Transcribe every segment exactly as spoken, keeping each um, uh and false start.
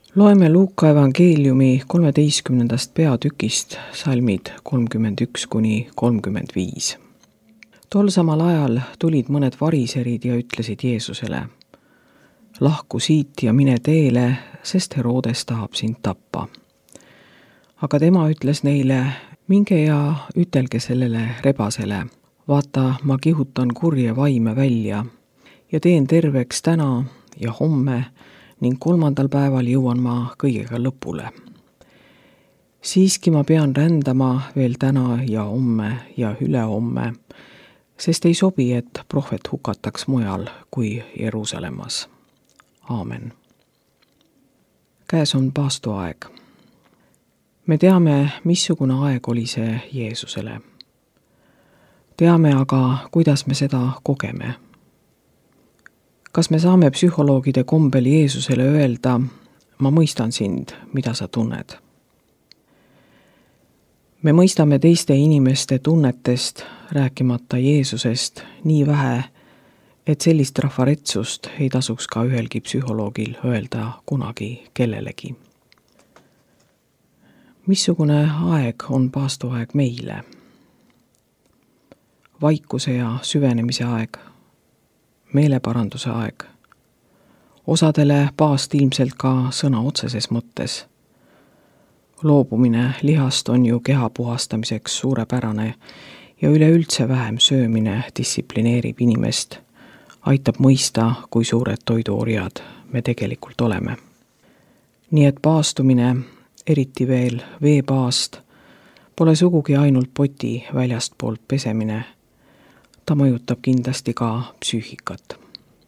Loeme Luuka evangeeliumi kolmeteistkümnendast peatükist salmid kolmkümmend üks kuni kolmkümmend viis. Tol samal ajal tulid mõned variserid ja ütlesid Jeesusele: lahku siit ja mine teele, sest Herodes tahab sind tappa. Aga tema ütles neile: minge ja ütelge sellele rebasele: vaata, ma kihutan kurje vaime välja ja teen terveks täna ja homme ning kolmandal päeval jõuan ma kõigega lõpule. Siiski ma pean rändama veel täna ja homme ja ülehomme, sest ei sobi, et prohvet hukataks mujal kui Jeruusalemmas. Aamen. Käes on paastuaeg. Me teame, missugune aeg oli see Jeesusele. Teame aga, kuidas me seda kogeme. Kas me saame psühholoogide kombel Jeesusele öelda: ma mõistan sind, mida sa tunned? Me mõistame teiste inimeste tunnetest, rääkimata Jeesusest, nii vähe, et sellist trafaretsust ei tasuks ka ühelgi psühholoogil öelda kunagi kellelegi. Missugune aeg on paastuaeg meile? Vaikuse ja süvenemise aeg, meeleparanduse aeg, osadele paast ilmselt ka sõna otseses mõttes. Loobumine lihast on ju keha puhastamiseks suurepärane ja üleüldse vähem söömine distsiplineerib inimest, aitab mõista, kui suured toiduorjad me tegelikult oleme. Nii et paastumine, eriti veel veepaast, pole sugugi ainult poti väljastpoolt pesemine. Ta mõjutab kindlasti ka psüühikat.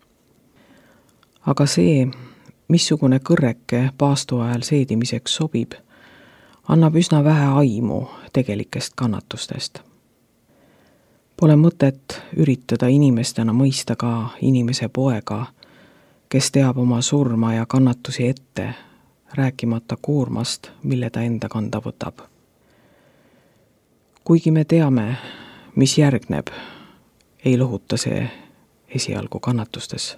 Aga see, missugune kõrreke paastu ajal seedimiseks sobib, annab üsna vähe aimu tegelikest kannatustest. Pole mõtet üritada inimestena mõista ka inimese poega, kes teab oma surma ja kannatusi ette, rääkimata koormast, mille ta enda kanda võtab. Kuigi me teame, mis järgneb, ei lohuta see esialgu kannatustes.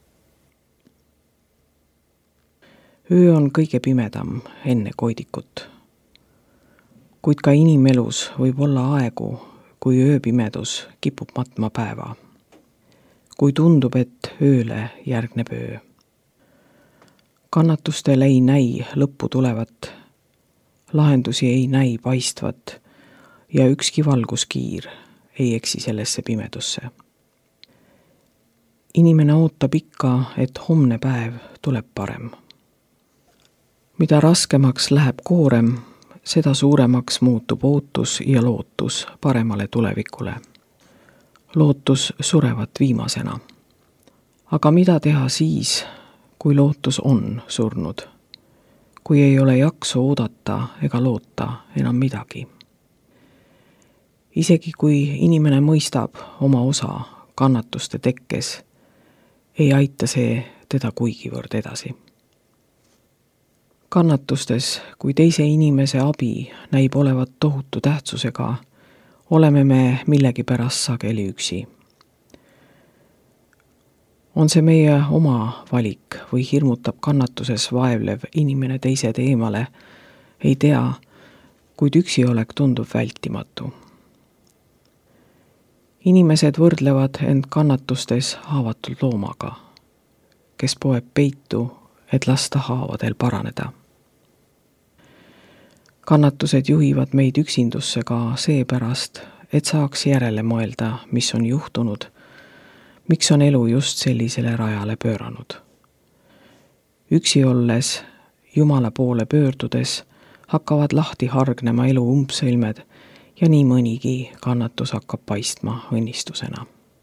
Öö on kõige pimedam enne koidikut. Kuid ka inimelus võib olla aegu, kui ööpimedus kipub matma päeva. Kui tundub, et ööle järgneb öö. Kannatustel ei näi lõppu tulevat, lahendusi ei näi paistvat ja ükski valguskiir ei eksi sellesse pimedusse. Inimene ootab ikka, et homne päev tuleb parem. Mida raskemaks läheb koorem, seda suuremaks muutub ootus ja lootus paremale tulevikule. Lootus surevat viimasena. Aga mida teha siis, kui lootus on surnud? Kui ei ole jaksu oodata ega loota enam midagi? Isegi kui inimene mõistab oma osa kannatuste tekkes, ei aita see teda kuigivõrd edasi. Kannatustes, kui teise inimese abi näib olevat tohutu tähtsusega, oleme me millegipärast sageli üksi. On see meie oma valik või hirmutab kannatuses vaevlev inimene teised eemale, ei tea, kuid üksiolek tundub vältimatu. Inimesed võrdlevad end kannatustes haavatud loomaga, kes poeb peitu, et lasta haavadel paraneda. Kannatused juhivad meid üksindusse ka seepärast, et saaks järele mõelda, mis on juhtunud, miks on elu just sellisele rajale pööranud. Üksi olles, Jumala poole pöördudes, hakkavad lahti hargnema elu umbsõlmed ja nii mõnigi kannatus hakkab paistma õnnistusena.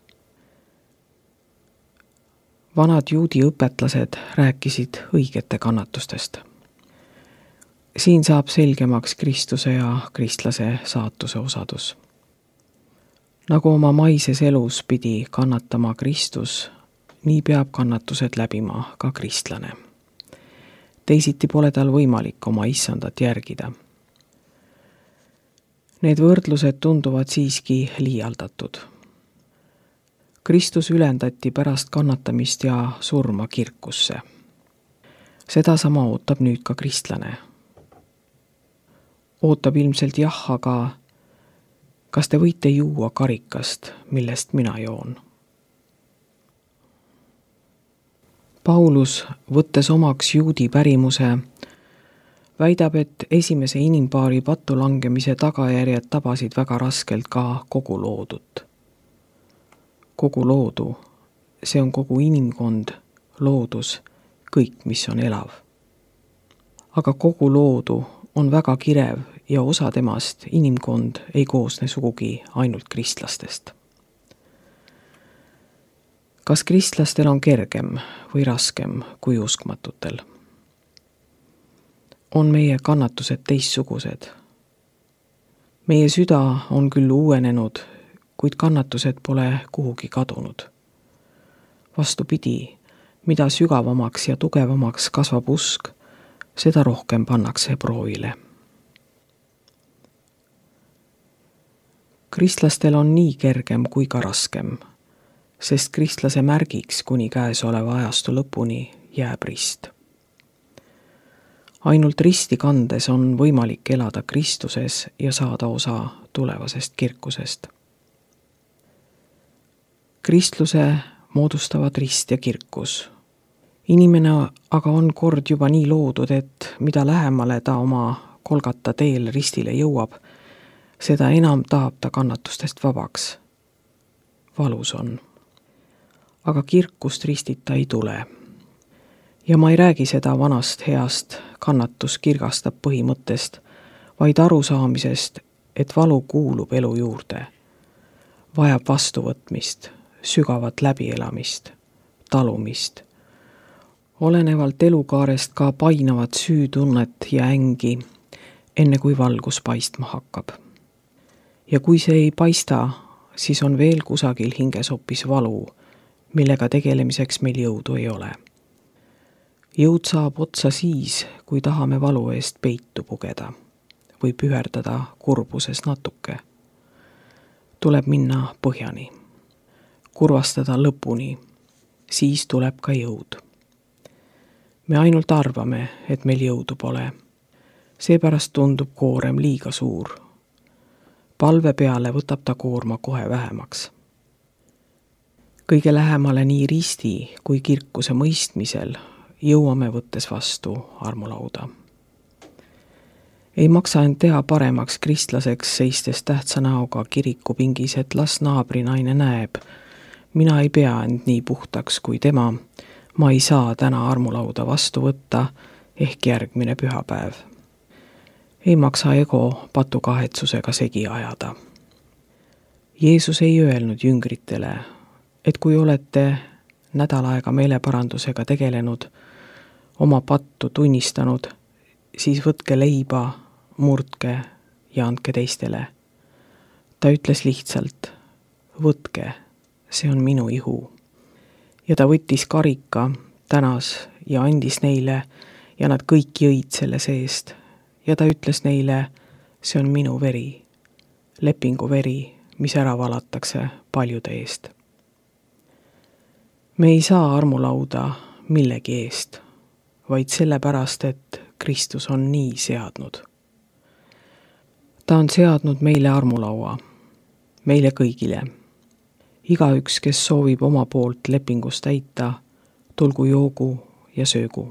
Vanad juudi õpetlased rääkisid õigete kannatustest. Siin saab selgemaks Kristuse ja kristlase saatuse osadus. Nagu oma maises elus pidi kannatama Kristus, nii peab kannatused läbima ka kristlane. Teisiti pole tal võimalik oma issandat järgida. Need võrdlused tunduvad siiski liialdatud. Kristus ülendati pärast kannatamist ja surma kirkusse. sedasama ootab nüüd ka kristlane. Ootab ilmselt jah, aga kas te võite juua karikast, millest mina joon? Paulus, võttes omaks juudi pärimuse, väidab, et esimese inimpaari pattu langemise tagajärjed tabasid väga raskelt ka kogu loodut. Kogu loodu, see on kogu inimkond, loodus, kõik, mis on elav. Aga kogu loodu on väga kirev ja osa temast, inimkond, ei koosne sugugi ainult kristlastest. Kas kristlastel on kergem või raskem kui uskmatutel? On meie kannatused teistsugused. Meie süda on küll uuenenud, kuid kannatused pole kuhugi kadunud. Vastupidi, mida sügavamaks ja tugevamaks kasvab usk, seda rohkem pannakse proovile. Kristlastel on nii kergem kui ka raskem, sest kristlase märgiks kuni käesoleva ajastu lõpuni jääb rist. Ainult risti kandes on võimalik elada Kristuses ja saada osa tulevasest kirkusest. Kristluse moodustavad rist ja kirkus. Inimene aga on kord juba nii loodud, et mida lähemale ta oma Kolgata teel ristile jõuab, seda enam tahab ta kannatustest vabaks. Valus on. Aga kirkust ristita ei tule. Ja ma ei räägi seda vanast heast kannatus kirgastab põhimõttest, vaid arusaamisest, et valu kuulub elu juurde, vajab vastuvõtmist, sügavat läbielamist, talumist, olenevalt elukaarest ka painavat süütunnet ja ängi, enne kui valgus paistma hakkab. Ja kui see ei paista, siis on veel kusagil hinges hoopis valu, millega tegelemiseks meil jõudu ei ole. Jõud saab otsa siis, kui tahame valu eest peitu pugeda või püherdada kurbuses natuke. Tuleb minna põhjani, kurvastada lõpuni, siis tuleb ka jõud. Me ainult arvame, et meil jõudu pole. Seepärast tundub koorem liiga suur. Palve peale võtab ta koorma kohe vähemaks. Kõige lähemale nii risti kui kirkuse mõistmisel jõuame võttes vastu armulauda. Ei maksa end teha paremaks kristlaseks seistes tähtsa näoga kirikupingis, et las naabrinaine näeb. Mina ei pea end nii puhtaks kui tema. Ma ei saa täna armulauda vastu võtta, ehk järgmine pühapäev. Ei maksa ego patukahetsusega segi ajada. Jeesus ei öelnud jüngritele, et kui olete nädal aega meeleparandusega tegelenud, oma pattu tunnistanud, siis võtke leiba, murdke ja andke teistele. Ta ütles lihtsalt, võtke, see on minu ihu. Ja ta võttis karika, tänas ja andis neile ja nad kõik jõid selle seest. Ja ta ütles neile, see on minu veri, lepingu veri, mis ära valatakse paljude eest. Me ei saa armulauda millegi eest, vaid sellepärast, et Kristus on nii seadnud. Ta on seadnud meile armulaua, meile kõigile. Igaüks, kes soovib oma poolt lepingust täita, tulgu joogu ja söögu.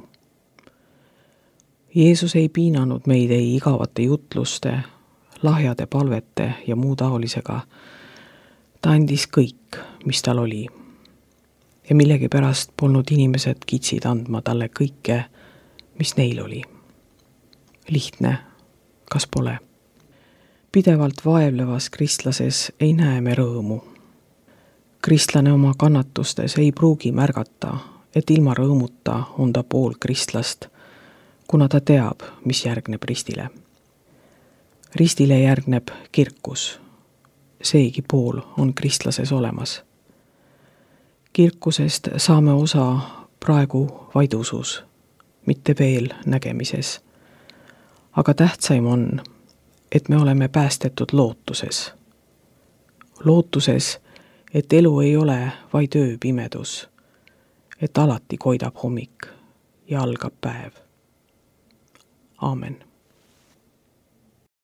Jeesus ei piinanud meid ei igavate jutluste, lahjade palvete ja muu taolisega. Ta andis kõik, mis tal oli. Ja millegi pärast polnud inimesed kitsid andma talle kõike, mis neil oli. Lihtne, kas pole? Pidevalt vaevlevas kristlases ei näe me rõõmu. Kristlane oma kannatustes ei pruugi märgata, et ilma rõõmuta on ta pool kristlast, kuna ta teab, mis järgneb ristile. Ristile järgneb kirkus. Seegi pool on kristlases olemas. Kirkusest saame osa praegu vaid usus, mitte veel nägemises. Aga tähtsaim on, et me oleme päästetud lootuses. Lootuses, et elu ei ole vaid ööpimedus, et alati koidab hommik ja algab päev. Aamen.